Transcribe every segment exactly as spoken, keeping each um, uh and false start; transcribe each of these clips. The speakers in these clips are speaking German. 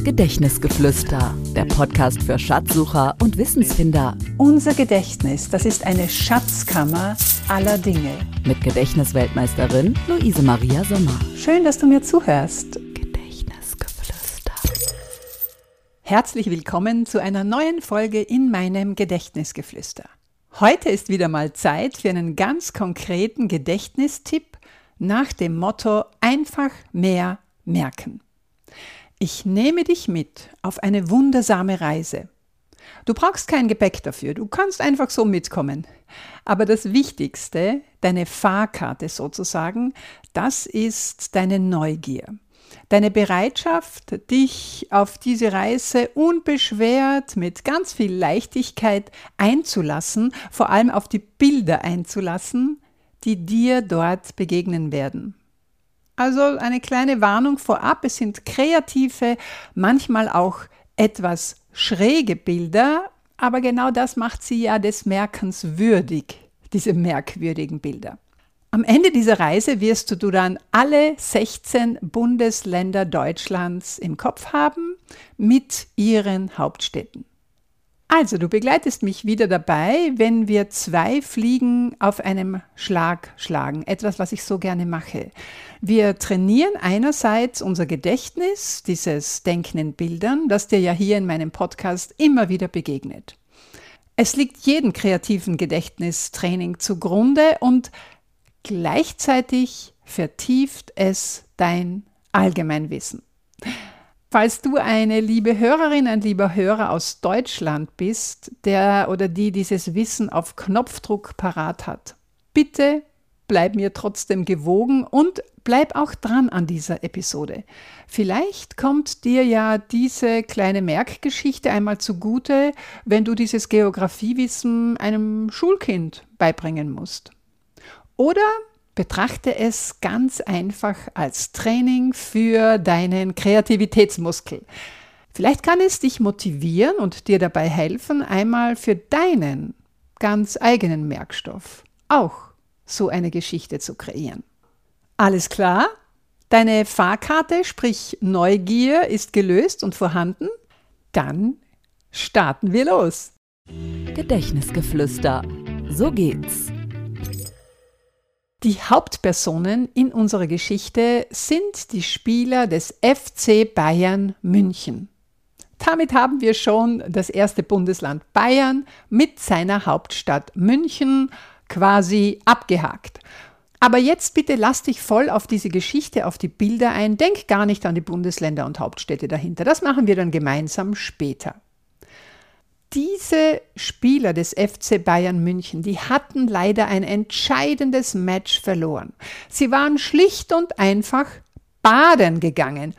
Gedächtnisgeflüster, der Podcast für Schatzsucher und Wissensfinder. Unser Gedächtnis, das ist eine Schatzkammer aller Dinge. Mit Gedächtnisweltmeisterin Luise Maria Sommer. Schön, dass du mir zuhörst. Gedächtnisgeflüster. Herzlich willkommen zu einer neuen Folge in meinem Gedächtnisgeflüster. Heute ist wieder mal Zeit für einen ganz konkreten Gedächtnistipp nach dem Motto einfach mehr merken. Ich nehme dich mit auf eine wundersame Reise. Du brauchst kein Gepäck dafür, du kannst einfach so mitkommen. Aber das Wichtigste, deine Fahrkarte sozusagen, das ist deine Neugier. Deine Bereitschaft, dich auf diese Reise unbeschwert, mit ganz viel Leichtigkeit einzulassen, vor allem auf die Bilder einzulassen, die dir dort begegnen werden. Also eine kleine Warnung vorab, es sind kreative, manchmal auch etwas schräge Bilder, aber genau das macht sie ja des Merkens würdig, diese merkwürdigen Bilder. Am Ende dieser Reise wirst du dann alle sechzehn Bundesländer Deutschlands im Kopf haben mit ihren Hauptstädten. Also, du begleitest mich wieder dabei, wenn wir zwei Fliegen auf einem Schlag schlagen. Etwas, was ich so gerne mache. Wir trainieren einerseits unser Gedächtnis, dieses Denken in Bildern, das dir ja hier in meinem Podcast immer wieder begegnet. Es liegt jedem kreativen Gedächtnistraining zugrunde und gleichzeitig vertieft es dein Allgemeinwissen. Falls du eine liebe Hörerin, ein lieber Hörer aus Deutschland bist, der oder die dieses Wissen auf Knopfdruck parat hat, bitte bleib mir trotzdem gewogen und bleib auch dran an dieser Episode. Vielleicht kommt dir ja diese kleine Merkgeschichte einmal zugute, wenn du dieses Geografiewissen einem Schulkind beibringen musst. Oder betrachte es ganz einfach als Training für deinen Kreativitätsmuskel. Vielleicht kann es dich motivieren und dir dabei helfen, einmal für deinen ganz eigenen Merkstoff auch so eine Geschichte zu kreieren. Alles klar? Deine Fahrkarte, sprich Neugier, ist gelöst und vorhanden? Dann starten wir los. Gedächtnisgeflüster. So geht's. Die Hauptpersonen in unserer Geschichte sind die Spieler des F C Bayern München. Damit haben wir schon das erste Bundesland Bayern mit seiner Hauptstadt München quasi abgehakt. Aber jetzt bitte lass dich voll auf diese Geschichte, auf die Bilder ein. Denk gar nicht an die Bundesländer und Hauptstädte dahinter. Das machen wir dann gemeinsam später. Diese Spieler des F C Bayern München, die hatten leider ein entscheidendes Match verloren. Sie waren schlicht und einfach baden gegangen.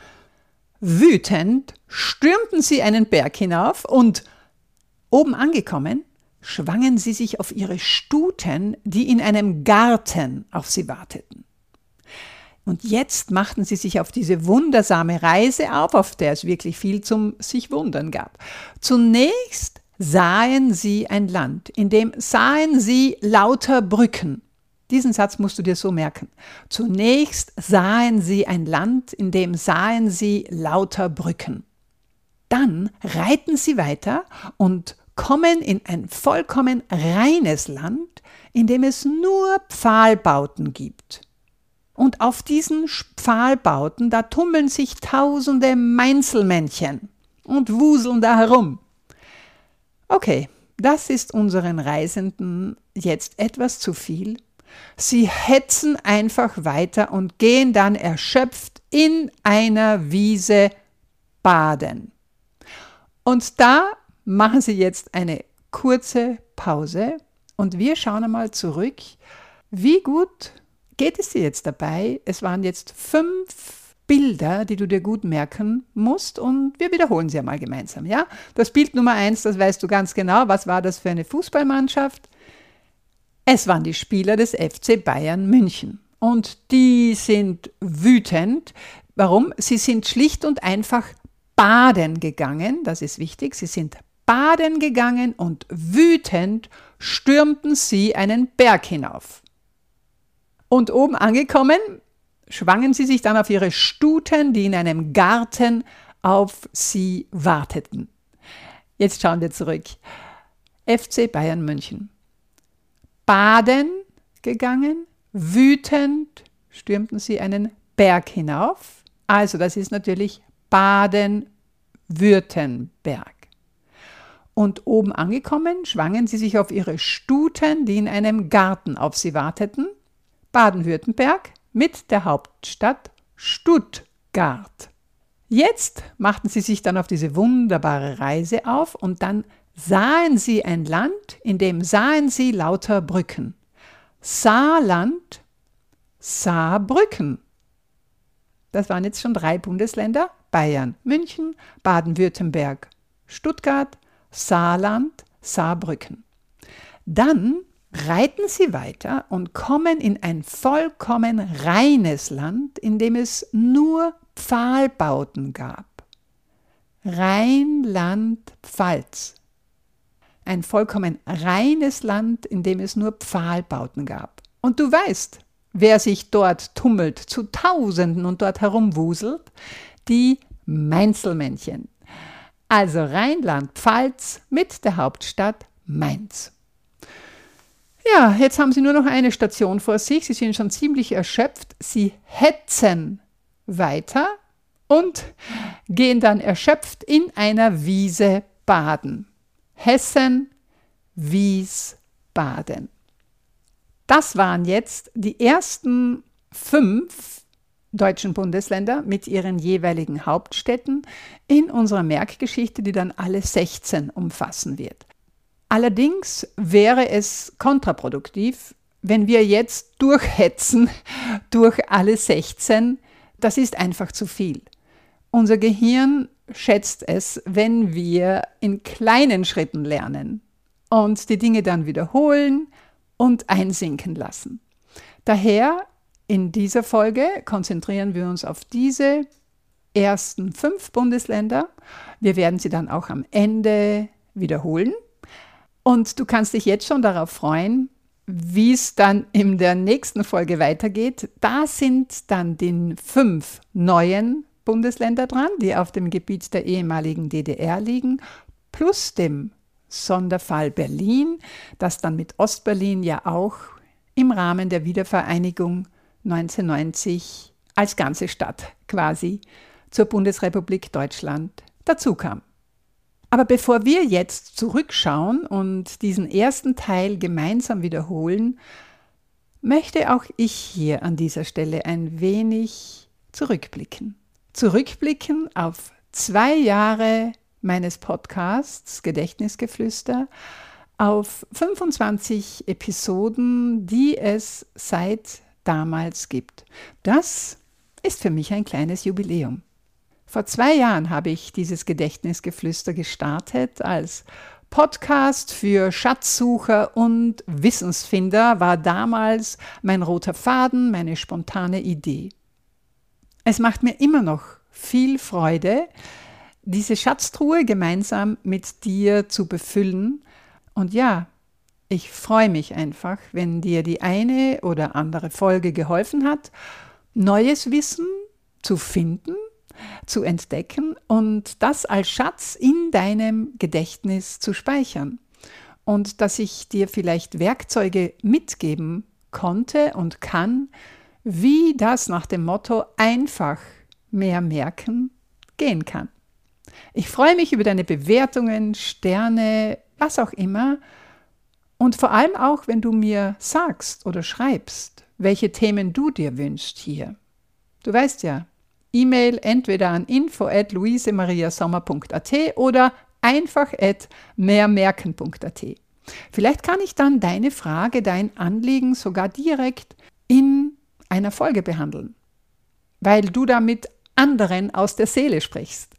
Wütend stürmten sie einen Berg hinauf und oben angekommen, schwangen sie sich auf ihre Stuten, die in einem Garten auf sie warteten. Und jetzt machten sie sich auf diese wundersame Reise auf, auf der es wirklich viel zum sich wundern gab. Zunächst sahen sie ein Land, in dem sahen sie lauter Brücken. Diesen Satz musst du dir so merken. Zunächst sahen sie ein Land, in dem sahen sie lauter Brücken. Dann reiten sie weiter und kommen in ein vollkommen reines Land, in dem es nur Pfahlbauten gibt. Und auf diesen Pfahlbauten, da tummeln sich tausende Mainzelmännchen und wuseln da herum. Okay, das ist unseren Reisenden jetzt etwas zu viel. Sie hetzen einfach weiter und gehen dann erschöpft in einer Wiese baden. Und da machen sie jetzt eine kurze Pause und wir schauen einmal zurück, wie gut geht es dir jetzt dabei? Es waren jetzt fünf Bilder, die du dir gut merken musst und wir wiederholen sie einmal gemeinsam. Ja? Das Bild Nummer eins, das weißt du ganz genau. Was war das für eine Fußballmannschaft? Es waren die Spieler des F C Bayern München und die sind wütend. Warum? Sie sind schlicht und einfach baden gegangen, das ist wichtig, sie sind baden gegangen und wütend stürmten sie einen Berg hinauf. Und oben angekommen, schwangen sie sich dann auf ihre Stuten, die in einem Garten auf sie warteten. Jetzt schauen wir zurück. F C Bayern München. Baden gegangen, wütend stürmten sie einen Berg hinauf. Also das ist natürlich Baden-Württemberg. Und oben angekommen, schwangen sie sich auf ihre Stuten, die in einem Garten auf sie warteten. Baden-Württemberg mit der Hauptstadt Stuttgart. Jetzt machten sie sich dann auf diese wunderbare Reise auf und dann sahen sie ein Land, in dem sahen sie lauter Brücken. Saarland, Saarbrücken. Das waren jetzt schon drei Bundesländer: Bayern, München, Baden-Württemberg, Stuttgart, Saarland, Saarbrücken. Dann reiten sie weiter und kommen in ein vollkommen reines Land, in dem es nur Pfahlbauten gab. Rheinland-Pfalz. Ein vollkommen reines Land, in dem es nur Pfahlbauten gab. Und du weißt, wer sich dort tummelt, zu Tausenden und dort herumwuselt? Die Mainzelmännchen. Also Rheinland-Pfalz mit der Hauptstadt Mainz. Ja, jetzt haben sie nur noch eine Station vor sich. Sie sind schon ziemlich erschöpft. Sie hetzen weiter und gehen dann erschöpft in einer Wiese baden. Hessen, Wiesbaden. Das waren jetzt die ersten fünf deutschen Bundesländer mit ihren jeweiligen Hauptstädten in unserer Merkgeschichte, die dann alle sechzehn umfassen wird. Allerdings wäre es kontraproduktiv, wenn wir jetzt durchhetzen durch alle sechzehn. Das ist einfach zu viel. Unser Gehirn schätzt es, wenn wir in kleinen Schritten lernen und die Dinge dann wiederholen und einsinken lassen. Daher in dieser Folge konzentrieren wir uns auf diese ersten fünf Bundesländer. Wir werden sie dann auch am Ende wiederholen. Und du kannst dich jetzt schon darauf freuen, wie es dann in der nächsten Folge weitergeht. Da sind dann die fünf neuen Bundesländer dran, die auf dem Gebiet der ehemaligen D D R liegen, plus dem Sonderfall Berlin, das dann mit Ostberlin ja auch im Rahmen der Wiedervereinigung neunzehnhundertneunzig als ganze Stadt quasi zur Bundesrepublik Deutschland dazukam. Aber bevor wir jetzt zurückschauen und diesen ersten Teil gemeinsam wiederholen, möchte auch ich hier an dieser Stelle ein wenig zurückblicken. Zurückblicken auf zwei Jahre meines Podcasts Gedächtnisgeflüster, auf fünfundzwanzig Episoden, die es seit damals gibt. Das ist für mich ein kleines Jubiläum. Vor zwei Jahren habe ich dieses Gedächtnisgeflüster gestartet als Podcast für Schatzsucher und Wissensfinder, war damals mein roter Faden, meine spontane Idee. Es macht mir immer noch viel Freude, diese Schatztruhe gemeinsam mit dir zu befüllen. Und ja, ich freue mich einfach, wenn dir die eine oder andere Folge geholfen hat, neues Wissen zu finden, zu entdecken und das als Schatz in deinem Gedächtnis zu speichern. Und dass ich dir vielleicht Werkzeuge mitgeben konnte und kann, wie das nach dem Motto einfach mehr merken gehen kann. Ich freue mich über deine Bewertungen, Sterne, was auch immer. Und vor allem auch, wenn du mir sagst oder schreibst, welche Themen du dir wünschst hier. Du weißt ja, E-Mail entweder an info at luisemariasommer punkt at oder einfach at mehrmerken punkt at. Vielleicht kann ich dann deine Frage, dein Anliegen sogar direkt in einer Folge behandeln, weil du da mit anderen aus der Seele sprichst.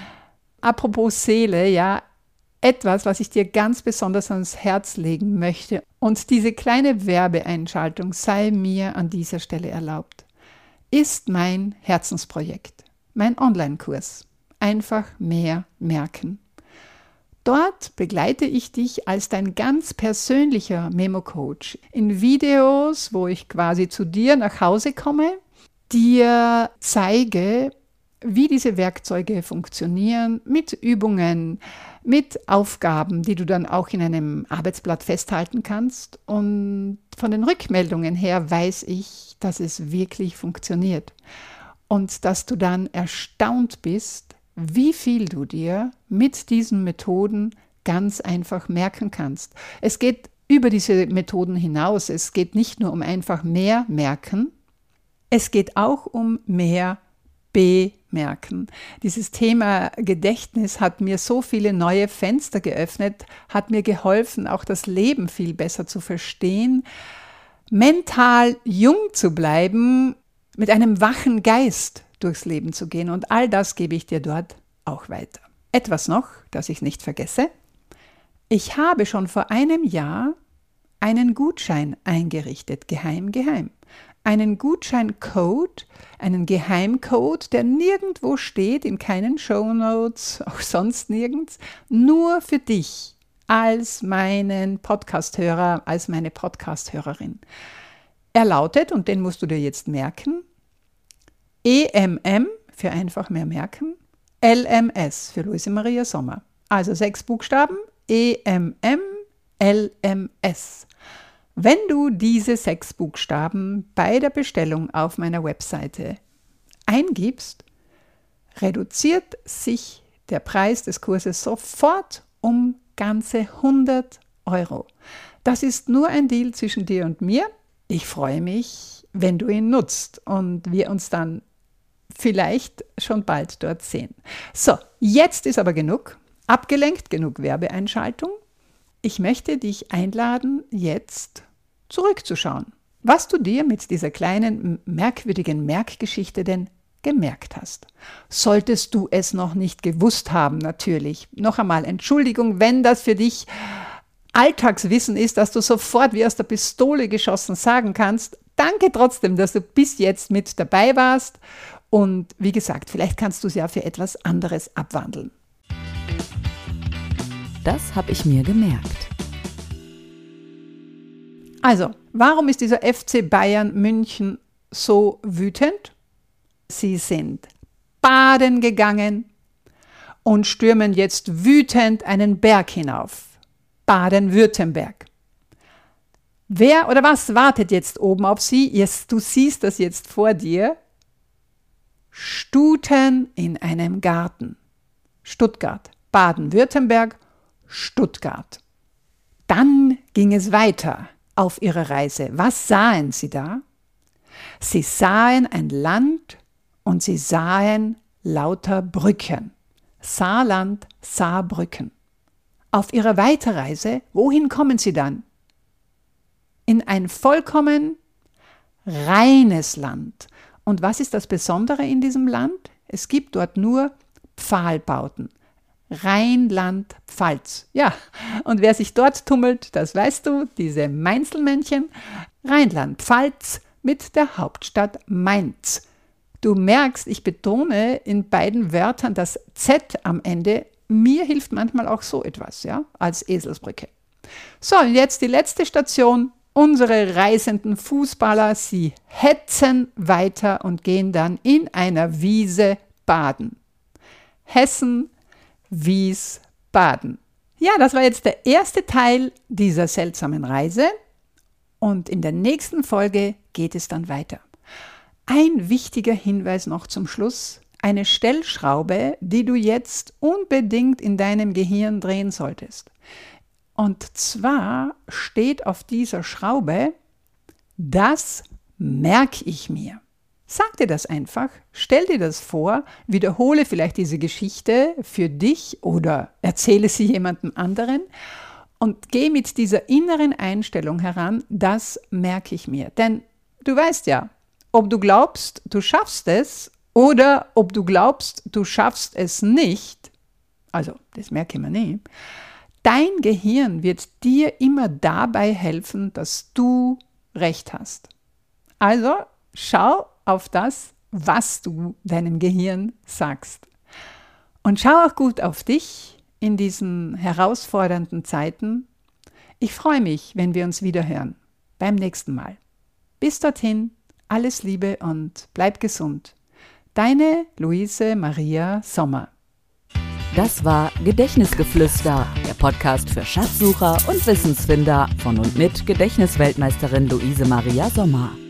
Apropos Seele, ja, etwas, was ich dir ganz besonders ans Herz legen möchte. Und diese kleine Werbeeinschaltung sei mir an dieser Stelle erlaubt, ist mein Herzensprojekt, mein Online-Kurs. Einfach mehr merken. Dort begleite ich dich als dein ganz persönlicher Memo-Coach in Videos, wo ich quasi zu dir nach Hause komme, dir zeige, wie diese Werkzeuge funktionieren, mit Übungen, mit Aufgaben, die du dann auch in einem Arbeitsblatt festhalten kannst. Und von den Rückmeldungen her weiß ich, dass es wirklich funktioniert. Und dass du dann erstaunt bist, wie viel du dir mit diesen Methoden ganz einfach merken kannst. Es geht über diese Methoden hinaus. Es geht nicht nur um einfach mehr merken, es geht auch um mehr bemerken. Dieses Thema Gedächtnis hat mir so viele neue Fenster geöffnet, hat mir geholfen, auch das Leben viel besser zu verstehen, mental jung zu bleiben, mit einem wachen Geist durchs Leben zu gehen. Und all das gebe ich dir dort auch weiter. Etwas noch, das ich nicht vergesse. Ich habe schon vor einem Jahr einen Gutschein eingerichtet, geheim, geheim. Einen Gutscheincode, einen Geheimcode, der nirgendwo steht, in keinen Shownotes, auch sonst nirgends, nur für dich als meinen Podcast-Hörer, als meine Podcast-Hörerin. Er lautet, und den musst du dir jetzt merken, E M M für einfach mehr merken, L M S für Luise Maria Sommer. Also sechs Buchstaben, E M M, L M S. Wenn du diese sechs Buchstaben bei der Bestellung auf meiner Webseite eingibst, reduziert sich der Preis des Kurses sofort um ganze hundert Euro. Das ist nur ein Deal zwischen dir und mir. Ich freue mich, wenn du ihn nutzt und wir uns dann vielleicht schon bald dort sehen. So, jetzt ist aber genug. Abgelenkt, genug Werbeeinschaltung. Ich möchte dich einladen, jetzt zurückzuschauen, was du dir mit dieser kleinen, merkwürdigen Merkgeschichte denn gemerkt hast. Solltest du es noch nicht gewusst haben, natürlich. Noch einmal Entschuldigung, wenn das für dich Alltagswissen ist, dass du sofort wie aus der Pistole geschossen sagen kannst. Danke trotzdem, dass du bis jetzt mit dabei warst. Und wie gesagt, vielleicht kannst du es ja für etwas anderes abwandeln. Das habe ich mir gemerkt. Also, warum ist dieser F C Bayern München so wütend? Sie sind baden gegangen und stürmen jetzt wütend einen Berg hinauf. Baden-Württemberg. Wer oder was wartet jetzt oben auf sie? Yes, du siehst das jetzt vor dir. Stuten in einem Garten. Stuttgart. Baden-Württemberg, Stuttgart. Dann ging es weiter auf ihrer Reise. Was sahen sie da? Sie sahen ein Land und sie sahen lauter Brücken. Saarland, Saarbrücken. Auf ihrer Weiterreise, wohin kommen sie dann? In ein vollkommen reines Land. Und was ist das Besondere in diesem Land? Es gibt dort nur Pfahlbauten. Rheinland-Pfalz. Ja, und wer sich dort tummelt, das weißt du, diese Mainzelmännchen. Rheinland-Pfalz mit der Hauptstadt Mainz. Du merkst, ich betone in beiden Wörtern das Z am Ende. Mir hilft manchmal auch so etwas, ja, als Eselsbrücke. So, und jetzt die letzte Station. Unsere reisenden Fußballer, sie hetzen weiter und gehen dann in einer Wiese baden. Hessen, Wiesbaden. Ja, das war jetzt der erste Teil dieser seltsamen Reise und in der nächsten Folge geht es dann weiter. Ein wichtiger Hinweis noch zum Schluss, eine Stellschraube, die du jetzt unbedingt in deinem Gehirn drehen solltest. Und zwar steht auf dieser Schraube, das merke ich mir. Sag dir das einfach, stell dir das vor, wiederhole vielleicht diese Geschichte für dich oder erzähle sie jemandem anderen und geh mit dieser inneren Einstellung heran, das merke ich mir. Denn du weißt ja, ob du glaubst, du schaffst es oder ob du glaubst, du schaffst es nicht, also das merke ich mir nicht, dein Gehirn wird dir immer dabei helfen, dass du recht hast. Also schau auf das, was du deinem Gehirn sagst. Und schau auch gut auf dich in diesen herausfordernden Zeiten. Ich freue mich, wenn wir uns wieder hören. Beim nächsten Mal. Bis dorthin, alles Liebe und bleib gesund. Deine Luise Maria Sommer. Das war Gedächtnisgeflüster, der Podcast für Schatzsucher und Wissensfinder von und mit Gedächtnisweltmeisterin Luise Maria Sommer.